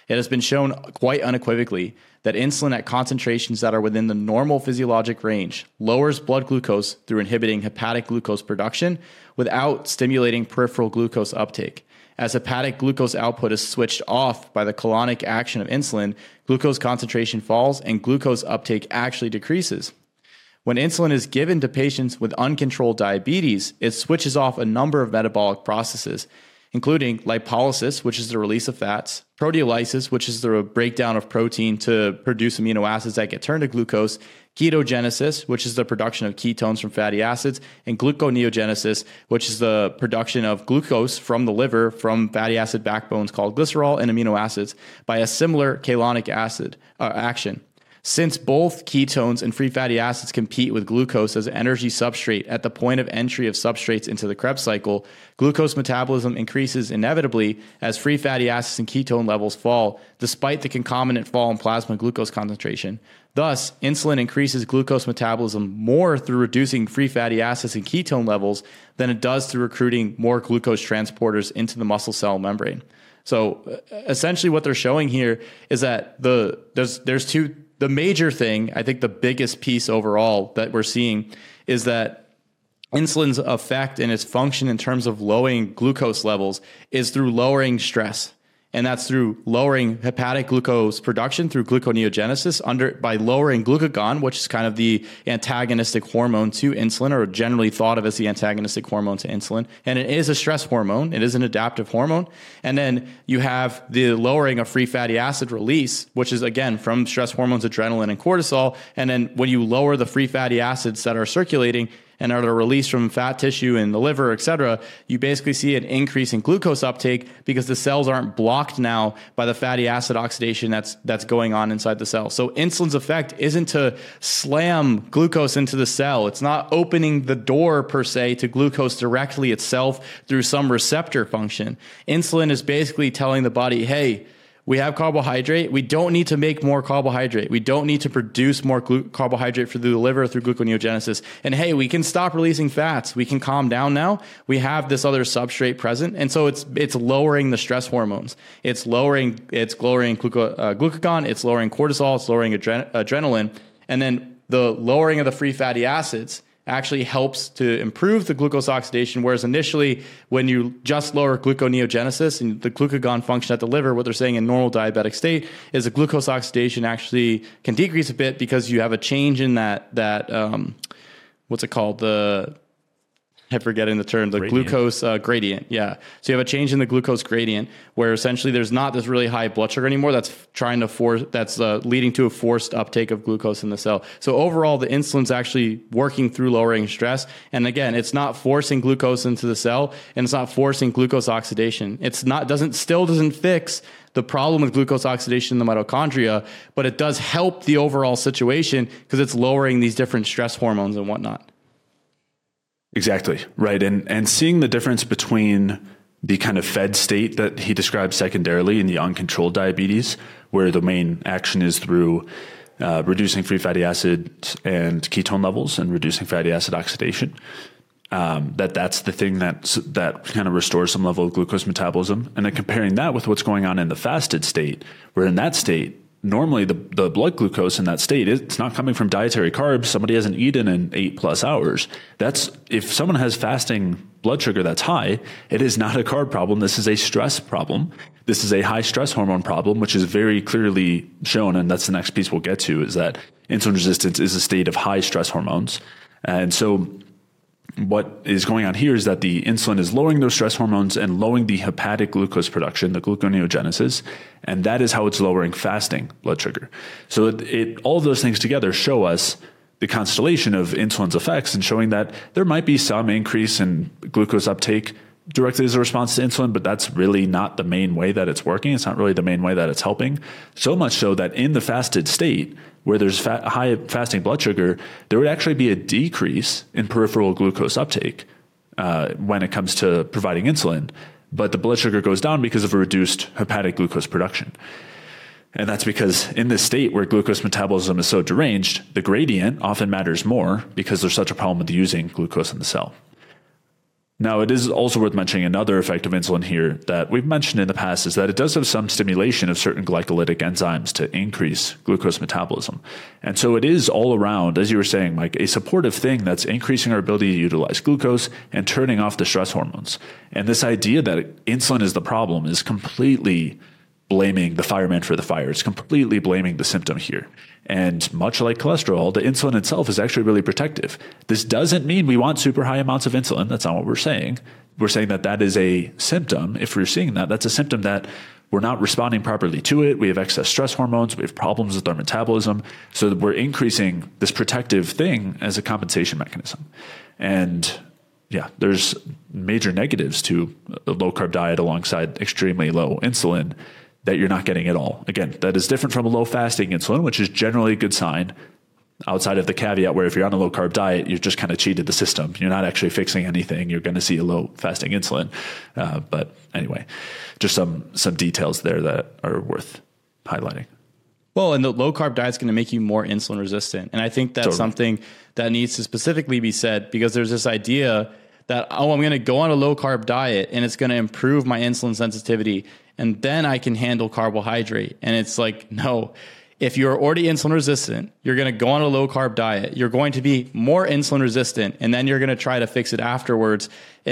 It has been shown quite unequivocally that insulin at concentrations that are within the normal physiologic range lowers blood glucose through inhibiting hepatic glucose production without stimulating peripheral glucose uptake. As hepatic glucose output is switched off by the colonic action of insulin, glucose concentration falls and glucose uptake actually decreases. When insulin is given to patients with uncontrolled diabetes, it switches off a number of metabolic processes, including lipolysis, which is the release of fats, proteolysis, which is the breakdown of protein to produce amino acids that get turned to glucose, ketogenesis, which is the production of ketones from fatty acids, and gluconeogenesis, which is the production of glucose from the liver from fatty acid backbones called glycerol and amino acids by a similar chelonic acid action. Since both ketones and free fatty acids compete with glucose as an energy substrate at the point of entry of substrates into the Krebs cycle, glucose metabolism increases inevitably as free fatty acids and ketone levels fall, despite the concomitant fall in plasma glucose concentration. Thus, insulin increases glucose metabolism more through reducing free fatty acids and ketone levels than it does through recruiting more glucose transporters into the muscle cell membrane. So essentially what they're showing here is that the major thing, I think the biggest piece overall that we're seeing is that insulin's effect and its function in terms of lowering glucose levels is through lowering stress. And that's through lowering hepatic glucose production through gluconeogenesis by lowering glucagon, which is kind of the antagonistic hormone to insulin, or generally thought of as the antagonistic hormone to insulin. And it is a stress hormone. It is an adaptive hormone. And then you have the lowering of free fatty acid release, which is, again, from stress hormones, adrenaline and cortisol. And then when you lower the free fatty acids that are circulating and are released from fat tissue in the liver, et cetera, you basically see an increase in glucose uptake because the cells aren't blocked now by the fatty acid oxidation that's going on inside the cell. So insulin's effect isn't to slam glucose into the cell. It's not opening the door per se to glucose directly itself through some receptor function. Insulin is basically telling the body, hey, we have carbohydrate. We don't need to make more carbohydrate. We don't need to produce more carbohydrate through the liver through gluconeogenesis. And hey, we can stop releasing fats. We can calm down now. We have this other substrate present. And so it's lowering the stress hormones. It's lowering glucagon. It's lowering cortisol. It's lowering adrenaline. And then the lowering of the free fatty acids actually helps to improve the glucose oxidation, whereas initially when you just lower gluconeogenesis and the glucagon function at the liver, what they're saying in normal diabetic state is the glucose oxidation actually can decrease a bit because you have a change in that what's it called? I'm forgetting the term, the gradient. Glucose gradient. Yeah. So you have a change in the glucose gradient where essentially there's not this really high blood sugar anymore. That's leading to a forced uptake of glucose in the cell. So overall, the insulin's actually working through lowering stress. And again, it's not forcing glucose into the cell and it's not forcing glucose oxidation. Still doesn't fix the problem with glucose oxidation in the mitochondria, but it does help the overall situation because it's lowering these different stress hormones and whatnot. Exactly. Right. And seeing the difference between the kind of fed state that he describes secondarily in the uncontrolled diabetes, where the main action is through reducing free fatty acids and ketone levels and reducing fatty acid oxidation, that's the thing that kind of restores some level of glucose metabolism. And then comparing that with what's going on in the fasted state, where in that state, normally the blood glucose in that state, it's not coming from dietary carbs. Somebody hasn't eaten in 8+ hours. If someone has fasting blood sugar that's high, it is not a carb problem. This is a stress problem. This is a high stress hormone problem, which is very clearly shown. And that's the next piece we'll get to, is that insulin resistance is a state of high stress hormones. And so what is going on here is that the insulin is lowering those stress hormones and lowering the hepatic glucose production, the gluconeogenesis, and that is how it's lowering fasting blood sugar. So all of those things together show us the constellation of insulin's effects and showing that there might be some increase in glucose uptake directly as a response to insulin, but that's really not the main way that it's working. It's not really the main way that it's helping. So much so that in the fasted state, where there's high fasting blood sugar, there would actually be a decrease in peripheral glucose uptake when it comes to providing insulin, but the blood sugar goes down because of a reduced hepatic glucose production. And that's because in this state where glucose metabolism is so deranged, the gradient often matters more because there's such a problem with using glucose in the cell. Now, it is also worth mentioning another effect of insulin here that we've mentioned in the past is that it does have some stimulation of certain glycolytic enzymes to increase glucose metabolism. And so it is all around, as you were saying, Mike, a supportive thing that's increasing our ability to utilize glucose and turning off the stress hormones. And this idea that insulin is the problem is completely blaming the fireman for the fire. It's completely blaming the symptom here. And much like cholesterol, the insulin itself is actually really protective. This doesn't mean we want super high amounts of insulin. That's not what we're saying. We're saying that that is a symptom. If we're seeing that, that's a symptom that we're not responding properly to it. We have excess stress hormones. We have problems with our metabolism. So we're increasing this protective thing as a compensation mechanism. And yeah, there's major negatives to a low carb diet alongside extremely low insulin that you're not getting at all. Again, that is different from a low fasting insulin, which is generally a good sign, outside of the caveat where if you're on a low carb diet, you've just kind of cheated the system. You're not actually fixing anything. You're going to see a low fasting insulin. But anyway, just some details there that are worth highlighting. Well, and the low carb diet is going to make you more insulin resistant. And I think that's something that needs to specifically be said, because there's this idea that, oh, I'm going to go on a low carb diet and it's going to improve my insulin sensitivity, and then I can handle carbohydrate. And it's like, no, if you're already insulin resistant, you're going to go on a low carb diet. You're going to be more insulin resistant, and then you're going to try to fix it afterwards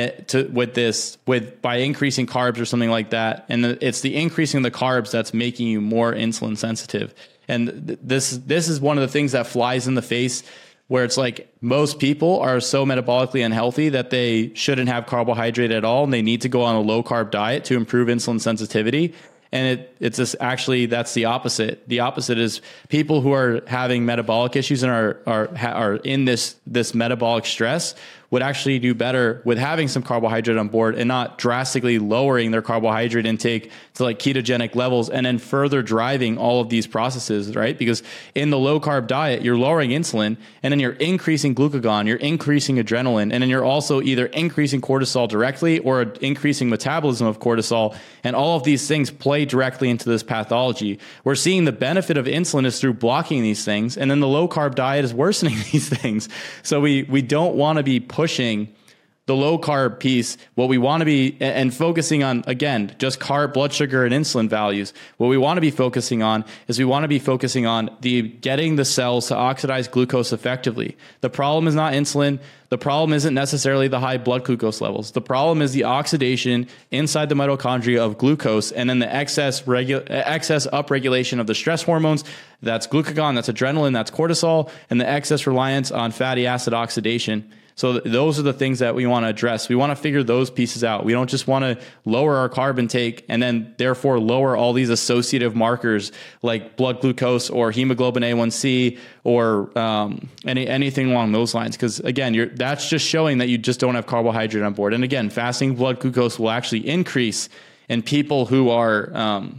by increasing carbs or something like that. And it's the increasing the carbs that's making you more insulin sensitive. And this is one of the things that flies in the face, where it's like most people are so metabolically unhealthy that they shouldn't have carbohydrate at all, and they need to go on a low carb diet to improve insulin sensitivity. And it's just actually, that's the opposite. The opposite is people who are having metabolic issues and are in this metabolic stress would actually do better with having some carbohydrate on board and not drastically lowering their carbohydrate intake to like ketogenic levels and then further driving all of these processes, right? Because in the low carb diet, you're lowering insulin, and then you're increasing glucagon, you're increasing adrenaline, and then you're also either increasing cortisol directly or increasing metabolism of cortisol. And all of these things play directly into this pathology. We're seeing the benefit of insulin is through blocking these things, and then the low carb diet is worsening these things. So we don't want to be pushing the low carb piece. What we want to be, and focusing on, again, just carb, blood sugar, and insulin values. What we want to be focusing on is we want to be focusing on getting the cells to oxidize glucose effectively. The problem is not insulin. The problem isn't necessarily the high blood glucose levels. The problem is the oxidation inside the mitochondria of glucose, and then the excess upregulation of the stress hormones. That's glucagon, that's adrenaline, that's cortisol, and the excess reliance on fatty acid oxidation. So those are the things that we want to address. We want to figure those pieces out. We don't just want to lower our carb intake and then therefore lower all these associative markers like blood glucose or hemoglobin A1C or anything along those lines. Because again, that's just showing that you just don't have carbohydrate on board. And again, fasting blood glucose will actually increase in people who are on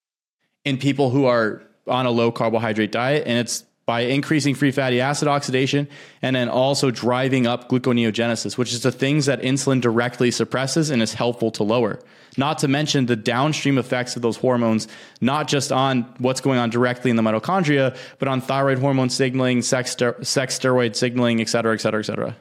a low carbohydrate diet, and it's by increasing free fatty acid oxidation and then also driving up gluconeogenesis, which is the things that insulin directly suppresses and is helpful to lower. Not to mention the downstream effects of those hormones, not just on what's going on directly in the mitochondria, but on thyroid hormone signaling, sex steroid signaling, et cetera, et cetera, et cetera.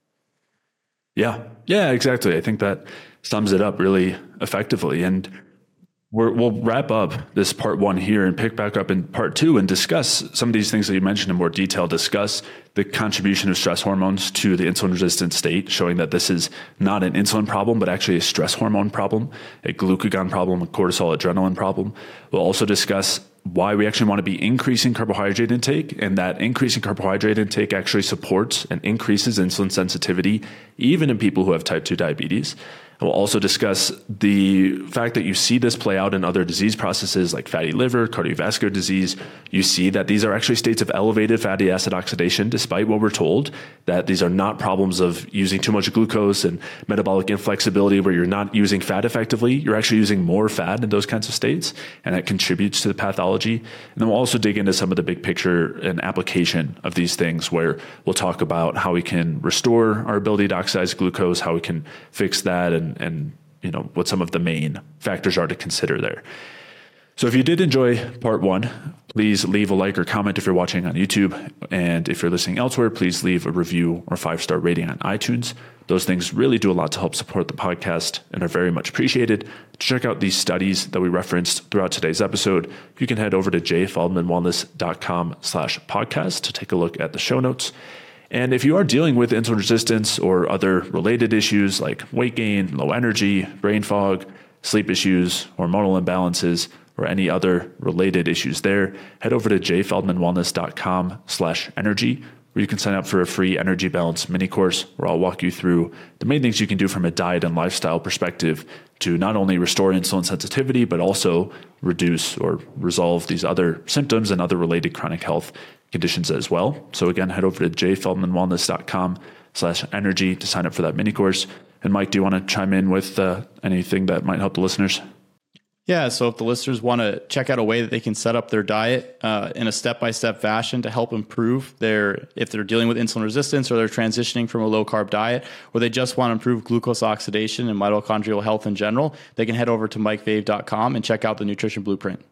Yeah, exactly. I think that sums it up really effectively. And we'll wrap up this part one here and pick back up in part two and discuss some of these things that you mentioned in more detail, discuss the contribution of stress hormones to the insulin resistant state, showing that this is not an insulin problem, but actually a stress hormone problem, a glucagon problem, a cortisol adrenaline problem. We'll also discuss why we actually want to be increasing carbohydrate intake, and that increasing carbohydrate intake actually supports and increases insulin sensitivity, even in people who have type 2 diabetes. We'll also discuss the fact that you see this play out in other disease processes like fatty liver, cardiovascular disease. You see that these are actually states of elevated fatty acid oxidation, despite what we're told, that these are not problems of using too much glucose and metabolic inflexibility where you're not using fat effectively. You're actually using more fat in those kinds of states, and that contributes to the pathology. And then we'll also dig into some of the big picture and application of these things, where we'll talk about how we can restore our ability to oxidize glucose, how we can fix that, and what some of the main factors are to consider there. So if you did enjoy part 1, please leave a like or comment if you're watching on YouTube. And if you're listening elsewhere, please leave a review or 5-star rating on iTunes. Those things really do a lot to help support the podcast and are very much appreciated. To check out these studies that we referenced throughout today's episode, you can head over to jfeldmanwellness.com/podcast to take a look at the show notes. And if you are dealing with insulin resistance or other related issues like weight gain, low energy, brain fog, sleep issues, hormonal imbalances, or any other related issues there, head over to jfeldmanwellness.com/energy, where you can sign up for a free energy balance mini course where I'll walk you through the main things you can do from a diet and lifestyle perspective to not only restore insulin sensitivity, but also reduce or resolve these other symptoms and other related chronic health conditions as well. So again, head over to jfeldmanwellness.com/energy to sign up for that mini course. And Mike, do you want to chime in with anything that might help the listeners? Yeah, so if the listeners want to check out a way that they can set up their diet in a step-by-step fashion to help improve if they're dealing with insulin resistance or they're transitioning from a low-carb diet, or they just want to improve glucose oxidation and mitochondrial health in general, they can head over to mikevave.com and check out the Nutrition Blueprint.